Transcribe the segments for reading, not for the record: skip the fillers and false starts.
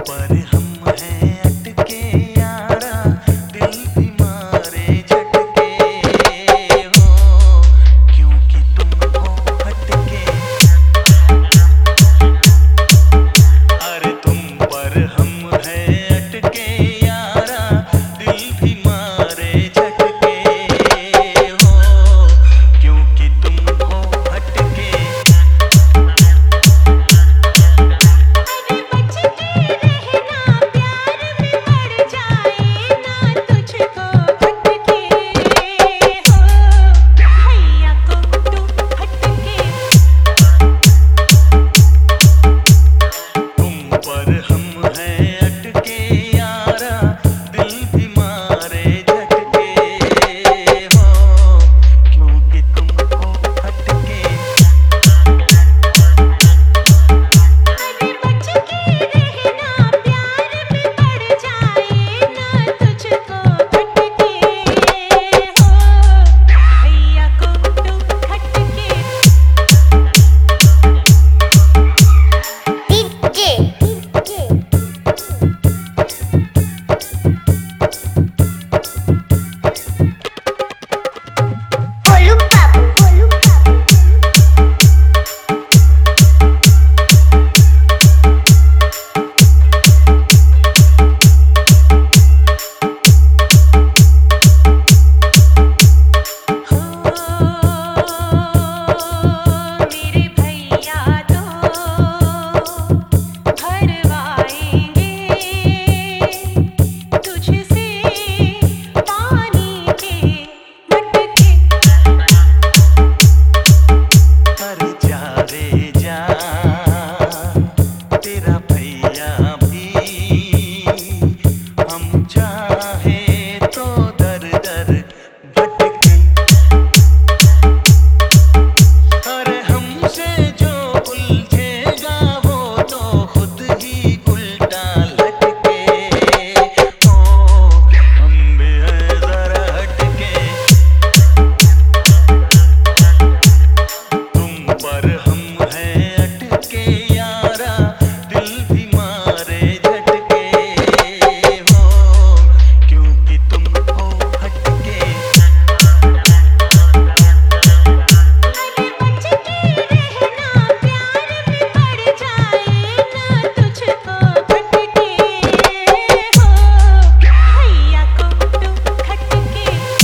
पर हम हैं अटके यारा, दिल भी मारे झटके हो, क्योंकि तुम हो हटके। अरे तुम पर हम हैं अटके यारा, दिल भी मारे झटके हो, क्योंकि तुम हो हटके। पर हम हैं अटके यारा, दिल भी मारे झटके हो, क्योंकि तुम हो हटके। अरे बच के रहना, प्यार में पड़ जाए ना तुझको खटके हो, भैया को तू खटके। मेरे भैया तो भरवाएंगे तुझसे पानी के मटके। अरे जा रे जा, तेरा भैया भी हम चाहे तो दर दर भटके। अरे हमसे जो उलझेगा वो तो खुद ही उल्टा लटके हो, हम भी हैं जरा हटके। तुम पर हम हैं अटके यारा, दिल भी मारे झटके हो, क्योंकि तुम हो हटके। अरे बच के रहना, प्यार में पड़ जाए ना तुझको खटके हो, भैया को तू खटके।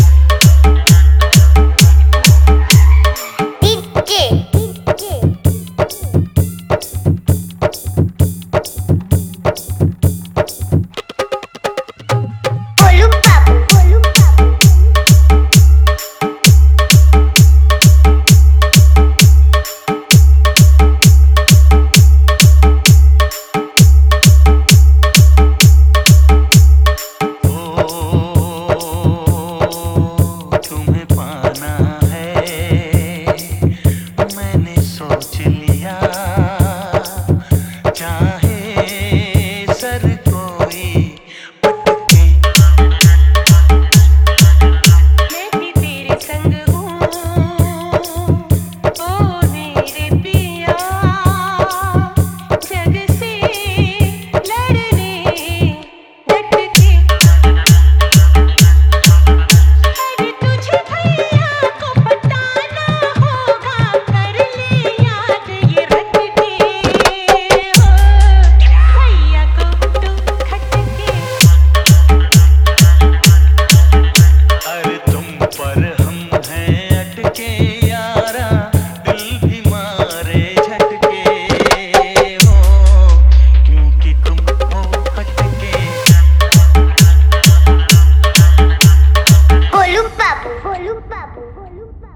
तुम्हें पाना है मैंने सोच लिया, चाहे सर कोई पटके। मैं भी तेरे संग हूँ ओ मेरे पिया, जग से लड़ने डटके। अरे तुझे भैया को बताना होगा, कर ले याद ये रटके हो, भैया को तू खटके। अरे तुम पर हम हैं अटके यारा, दिल भी मारे झटके हो, क्योंकि तुम हो हटके। Volume papo, volume papo, volume papo.